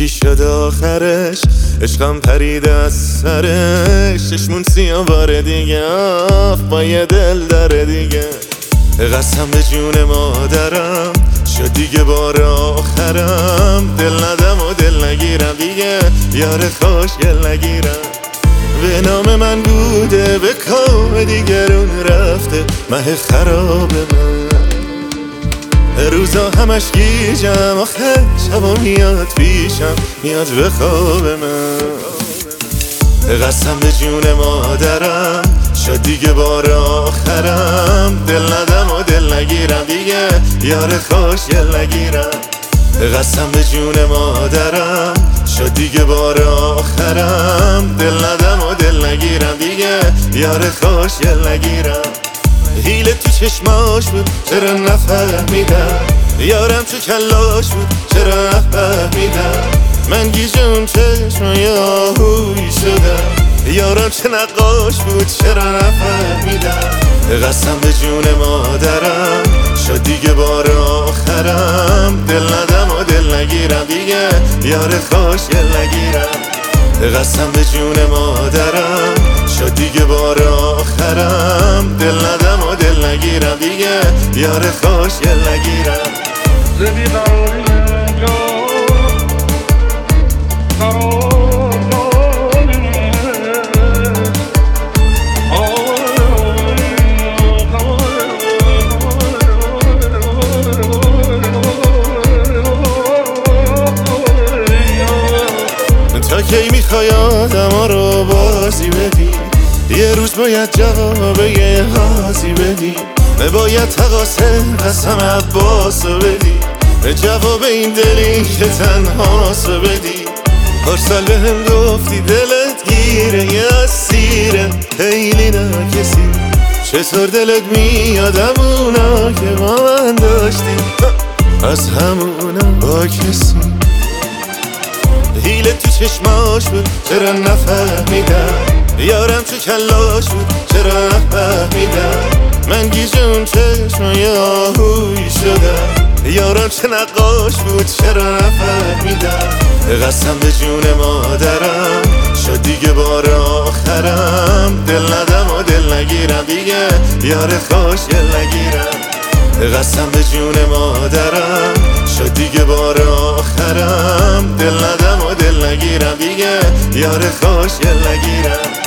چی شد آخرش؟ عشقم پرید از سرش، چشمون سیاه بار دیگه با یه دل داره دیگه. قسم به جون مادرم شد دیگه بار آخرم، دل ندم و دل نگیرم دیگه، یار خوشگل نگیرم. به نام من بوده به کام دیگرون رفته، مه خراب من روزا همش گیجم، آخه شبا میاد پیشم، میاد به خواب من. قسم به جون مادرم شد دیگه بار آخرم، دل ندم و دل نگیرم دیگه، یار خوشگل نگیرم. قسم به جون مادرم شد دیگه بار آخرم، دل ندم و دل نگیرم دیگه، یار خوشگل نگیرم. حیله تو چشماش بود چرا نفهمیدم، یارم تو کلاش بود چرا نفهمیدم. من گیجم چشمای آهویی شدم، یارم چه نقاش بود چرا نفهمیدم. قسم به جون مادرم شد دیگه بار آخرم، دل ندم و دل نگیرم دیگه، یار خوشگل نگیرم. قسم به جون مادرم شد دیگه بار آخرم، دل ندم و دل نگیرم دیگه، یار خوشگل نگیرم. تا کی میخوای آدما رو بازی بدی؟ یه روز باید جواب یه حاضی بدی، باید تقاسه قسم عباسو بدی، جواب این دلی که تنهاسو بدی. پارسال به هم گفتی دلت گیره یه اسیره، خیلی ناکسی، چطور دلت میادم اونا که با من داشتی، از همونا با کسی. حیله تو چشماش بود چرا نفهمیدم، یارم تو کلاش بود چرا نفهمیدم. من گیجم چشمای آهویی شدم، یارم چه نقاش بود چرا نفهمیدم. قسم به جون مادرم شد دیگه بار آخرم، دل ندم و دل نگیرم دیگه، یار خوشگل نگیرم. قسم به جون مادرم شد دیگه بار آخرم، دل ندم و دل نگیرم دیگه، یار خوشگل نگیرم.